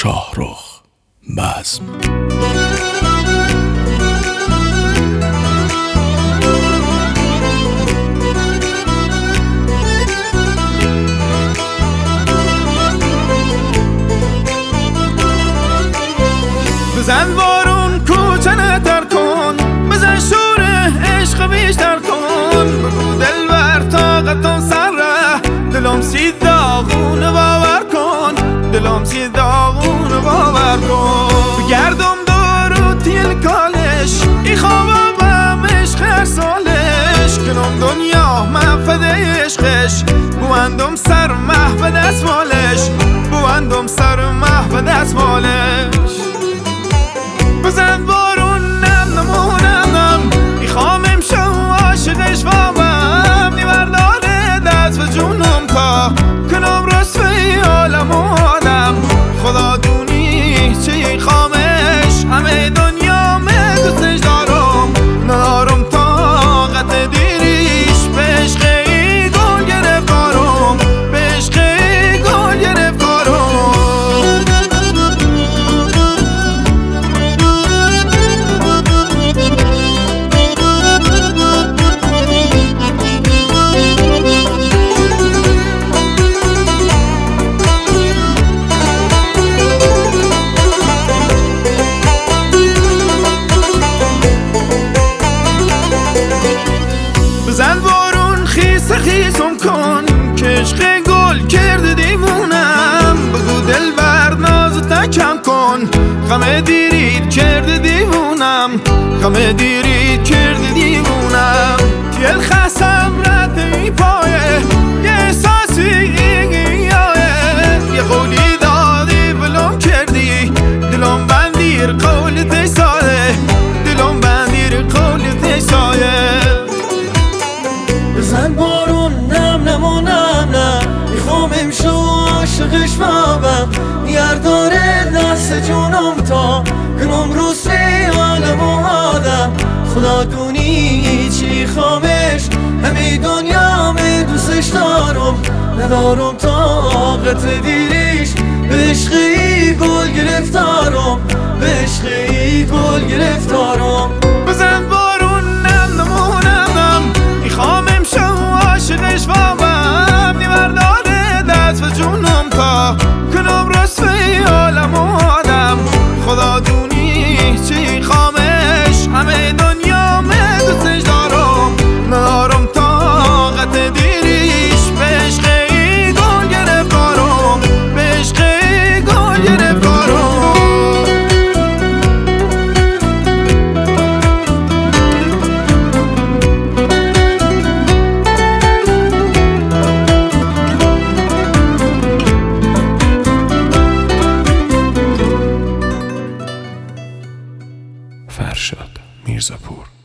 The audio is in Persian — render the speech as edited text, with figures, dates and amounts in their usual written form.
شاهرخ بزم. بزن بارون کوچنه تر کن، بزن شور عشق بیشتر کن، بگو دلبر طاقتم سره، دلم سی داغون باور کن، دلم سی داغون باور کن. بگردم دور و تیل کالش، ای خوابم عشق هر سالش، کنم دنیا منفد عشقش، بوندم سر محو دستمالش، بوندم سر محو دستمالش. بزن بارون نم نمونم، میخوام امشب عاشقش وامم، نیبرداره دست و جونم تا کنم رسوی عالم و آدم. خدا دونی چی خامش، همه دنیا من دوستش دارم، ندارم طاقت دیریش، به عشقی گل گرفتارم، به عشقی گل گرفتارم. بزن بارون خیس خیسم کن، که عشق گل کرده دیوونم، بگو دلبر ناز تکم کن، غم دیرید کرده دیوونم، غم دیرید کرده دیوونم. دل خستم رد ای پایه، یه احساسی یه قولی دادی بلوم کردی، دلم بندیر قول تیسایه، دلم بندیر قول تیسایه. بزن بارون نم نمونم نه، میخوام امشو عاشقش بابم، نیار داره دست جونم تا کنم روسه عالم و آدم. خدا دونی چی خامش، همه دنیا من دوستش دارم، ندارم طاقت دیریش، به عشقی گل گرفتارم، به عشقی گل گرفتارم. بزن بارون نم نمونم، میخوام امشب عاشقش وامم، نیبرداره دست و جونم تا کنم رسوی عالم و آدم. خدا دونی چی خامش، همه دنیا من دوستش دارم، ندارم طاقت دیریش، به عشقی گل گرفتارم، به عشقی گل گرفتارم. فرشاد میرزاپور.